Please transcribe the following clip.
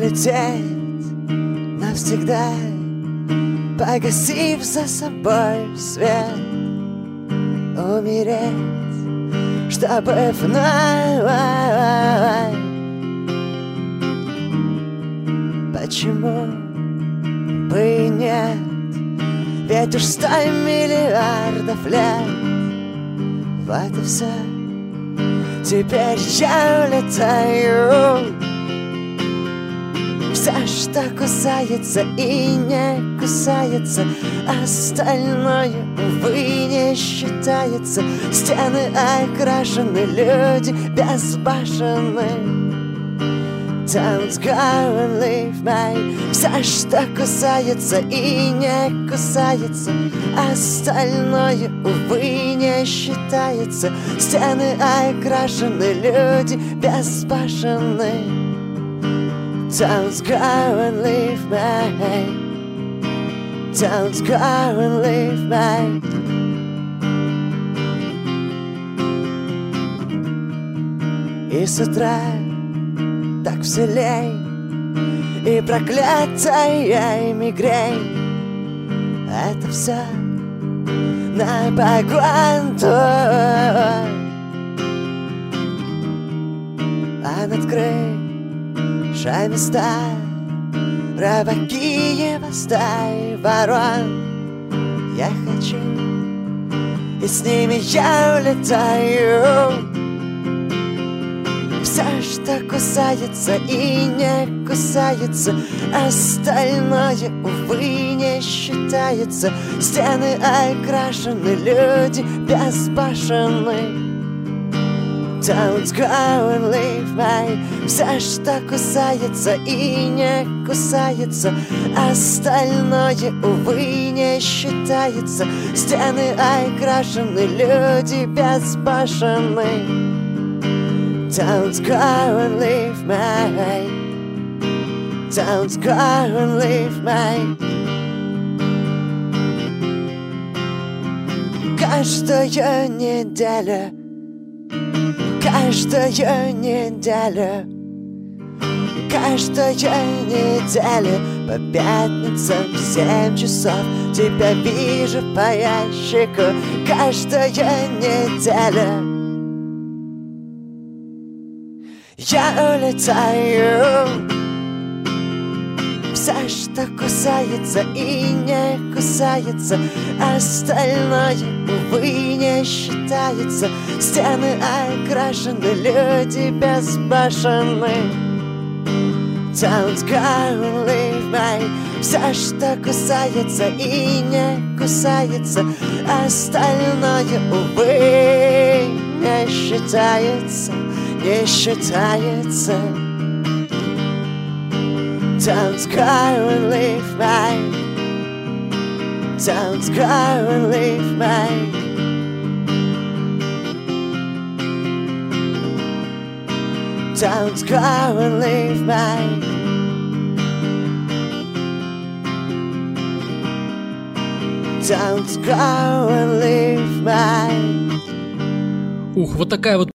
улететь навсегда, погасив за собой свет, умереть, чтобы вновь. Почему бы и нет? Ведь уж 100 миллиардов лет. Вот и все. Теперь я улетаю. Все, что кусается и не кусается, остальное, увы, не считается. Стены окрашены, люди безбашенны. Don't go and leave me. Все, что кусается и не кусается, остальное, увы, не считается. Стены окрашены, люди безбашенны. Don't go and leave me. Don't go and leave me. И с утра так вселей, и проклятая мигрень. Это все на погонту. А над крышами стаи рыбаки стаи ворон. Я хочу, и с ними я улетаю. Все, что кусается и не кусается, остальное, увы, не считается. Стены окрашены, люди безбашенны. Don't go and leave me. Все, что кусается и не кусается, остальное, увы, не считается. Стены окрашены, люди безбашенны. Don't go and leave me. Don't go and leave me. Каждую неделю, каждую неделю, каждую неделю по пятницам в 7 часов тебя вижу по ящику. Каждую неделю я улетаю. Все, что кусается и не кусается, остальное, увы, не считается. Стены окрашены, люди безбашенны. Don't go and leave me. Все, что кусается и не кусается, остальное, увы, не считается. Не считается. Don't go and leave me. Don't go and leave me. Don't go and leave me. Don't go and leave me. Ух, вот такая вот